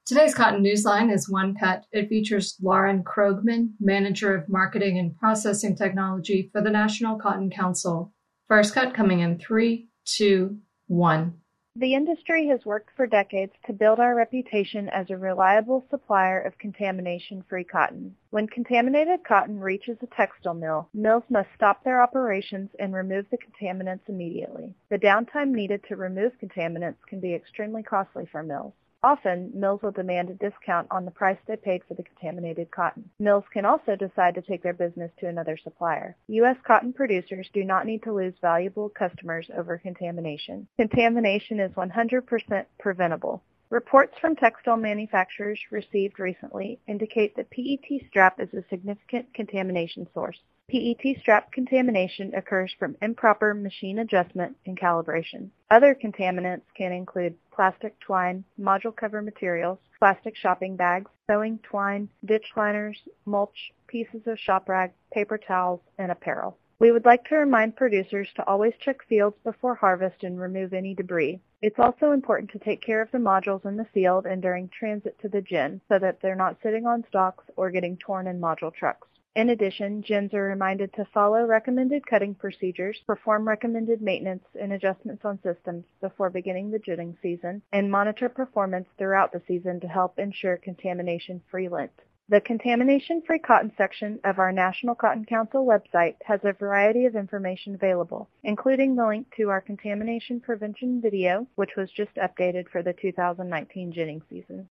Today's Cotton Newsline is One Cut. It features Lauren Krogman, Manager of Marketing and Processing Technology for the National Cotton Council. First cut coming in 3, 2, 1. The industry has worked for decades to build our reputation as a reliable supplier of contamination-free cotton. When contaminated cotton reaches a textile mill, mills must stop their operations and remove the contaminants immediately. The downtime needed to remove contaminants can be extremely costly for mills. Often, mills will demand a discount on the price they paid for the contaminated cotton. Mills can also decide to take their business to another supplier. U.S. cotton producers do not need to lose valuable customers over contamination. Contamination is 100% preventable. Reports from textile manufacturers received recently indicate that PET strap is a significant contamination source. PET strap contamination occurs from improper machine adjustment and calibration. Other contaminants can include plastic twine, module cover materials, plastic shopping bags, sewing twine, ditch liners, mulch, pieces of shop rag, paper towels, and apparel. We would like to remind producers to always check fields before harvest and remove any debris. It's also important to take care of the modules in the field and during transit to the gin so that they're not sitting on stalks or getting torn in module trucks. In addition, gins are reminded to follow recommended cutting procedures, perform recommended maintenance and adjustments on systems before beginning the ginning season, and monitor performance throughout the season to help ensure contamination-free lint. The Contamination-Free Cotton section of our National Cotton Council website has a variety of information available, including the link to our contamination prevention video, which was just updated for the 2019 ginning season.